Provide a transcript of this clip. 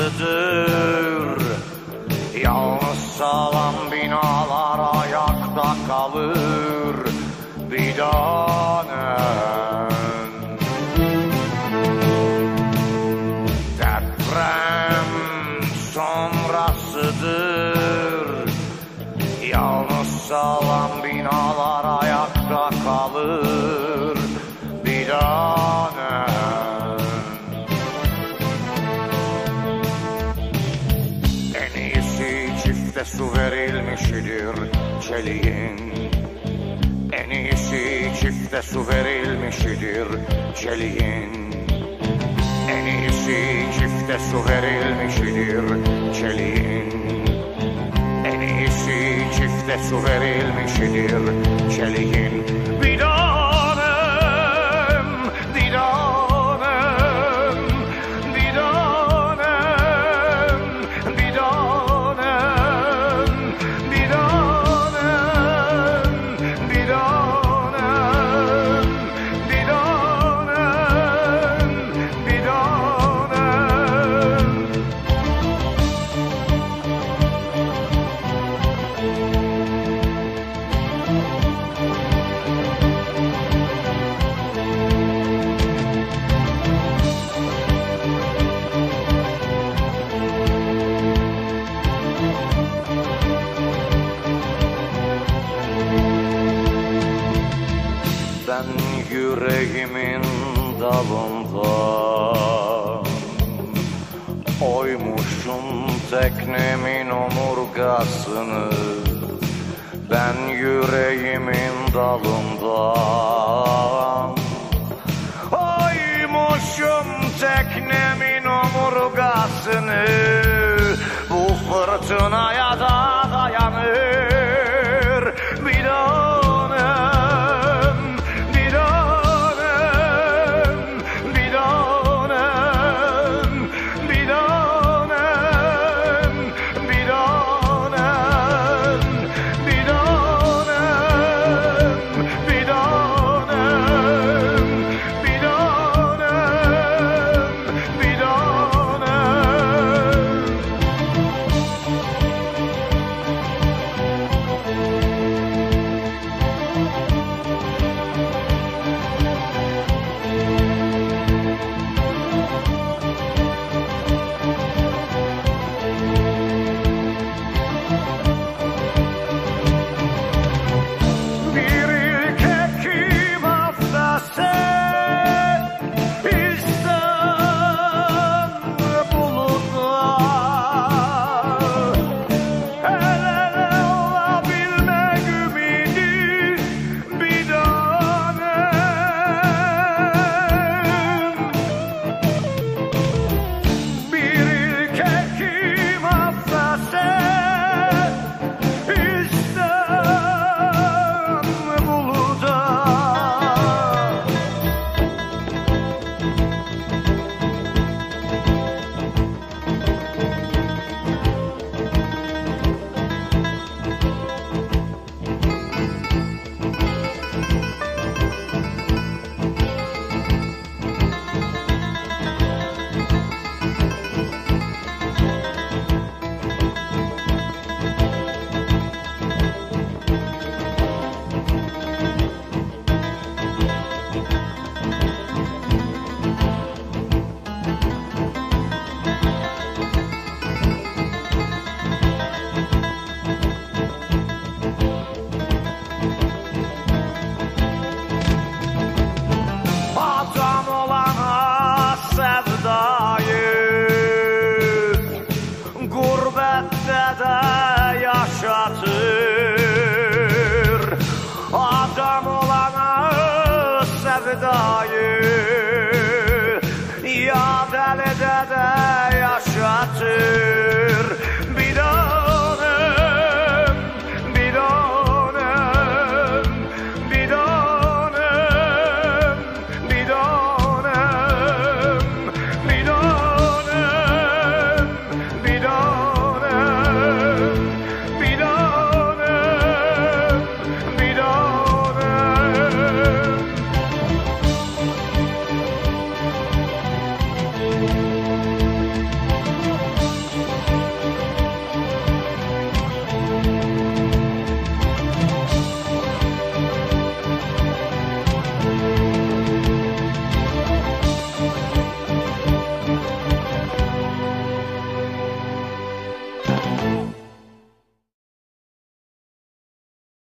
sonrasıdır. Yalnız sağlam binalar ayakta kalır bir tanem. Deprem sonrasıdır. Yalnız sağlam binalar ayakta kalır bir tanem. En iyisi çifte su verilmişidir çeliğin. En iyisi çifte su verilmişidir çeliğin. En iyisi çifte su verilmişidir çeliğin. En iyisi çifte su verilmişidir çeliğin. Bir tanem, bir tanem, bir tanem, bir tanem, bir tanem, bir tanem, bir tanem, bir tanem. Ben yüreğimin dalından oymuşum teknemin omurgasını. Ben yüreğimin dalından oymuşum teknemin omurgasını. Bu fırtınaya da dayanır bir tanem, bir tanem, bir tanem, bir tanem, bir tanem, bir tanem, bir tanem, bir tanem, bir tanem.